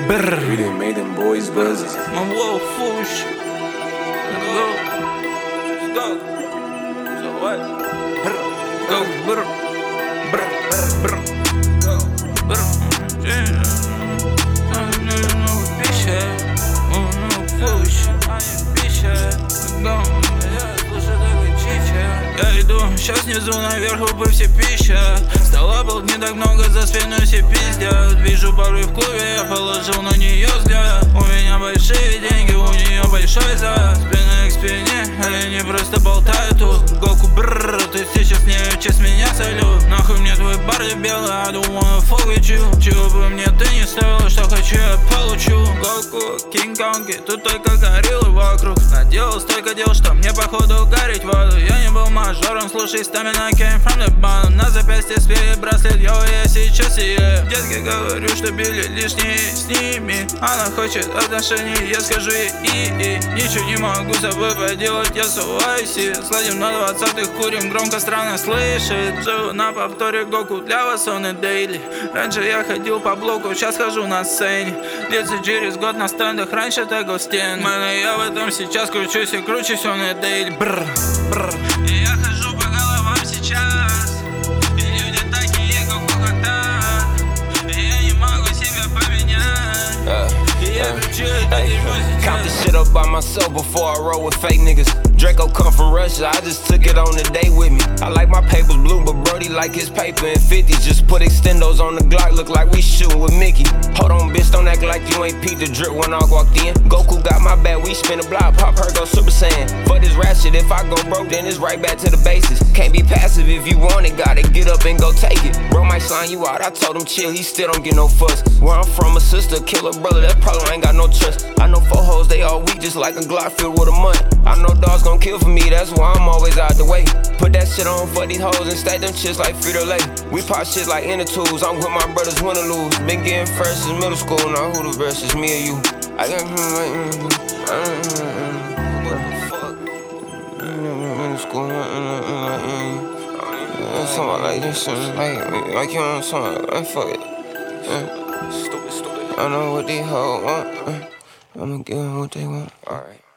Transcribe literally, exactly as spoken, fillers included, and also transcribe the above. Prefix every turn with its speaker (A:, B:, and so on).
A: Brr.
B: We done made them boys buzz.
A: My wolf fush. Let's go. Let's go. So what? Brr. Go. Brr. Brr. Brr. Brr. Go. Brr. Yeah. Пища. Fush. Пища. Go. Слушай, такой чича. Я иду, сейчас внизу наверху бы все пища. Стола был не так много, за спиной все пиздят. Вижу пару в клубе, я положил на нее взгляд. У меня большие деньги, у нее большой зад. Спина к спине, они не просто болтают тут. Гоку брррр, ты сейчас не учишь меня салют. Нахуй мне твой барли белый, I don't wanna fuck with you. Чего бы мне ты не стоила, что хочу я получу. Гоку, Кинг-Конги, тут только гориллы вокруг. Наделал столько дел, что мне походу гарить воду. Я не был мажором, слушай, стамина came from the bottom. На запястье спели браслет, йоу, я сейчас и я. Детки, говорю, что били лишние с ними. Она хочет отношений, я скажу ей и, и ничего не могу с собой поделать, я сувайси. Сладим на двадцатых, курим, громко странно слышит. Живу на повторе Гоку, для вас он и дейли. Раньше я ходил по блоку, сейчас хожу на сцене. Летит через год на стендах, раньше tego стен. Мэна, я в этом сейчас кручусь и кручусь, он и дейли. Бррр, бррр. И я хожу по головам сейчас. И люди такие, как хотят. И я не могу себя поменять.
C: Uh,
A: И я
C: uh,
A: кричу, это дерьмо
C: hey, count this
A: сейчас.
C: shit up by myself before I roll with fake niggas. Draco come from Russia, I just took it on the day with me. I like my papers blue, but Brody like his paper in fifties. Just put extendos on the Glock, look like we shootin' with Mickey. Hold on, bitch, don't act like you ain't peeped the drip when I walked in. Goku got my back, we spin a block, pop her, go Super Saiyan. For this rap shit, if I go broke, then it's right back to the basics. Can't be passive if you want it, gotta get up and go take it. Bro might sign you out, I told him chill, he still don't get no fuss. Where I'm from, a sister, kill a brother, that probably ain't got no trust. I know four hoes, they all weak, just like a Glock filled with a money. I know dogs gon' kill for me, that's why I'm always out the way. Put that shit on for these hoes and stack them shits like Frito-Lay. We pop shit like inner tools, I'm with my brothers, win or lose. Been getting first since middle school, now who the rest is me or you? I got middle school, something like this, like, like you on something, like fuck it. Stupid, stupid. I know what these hoes want, I'ma give them what they want, alright.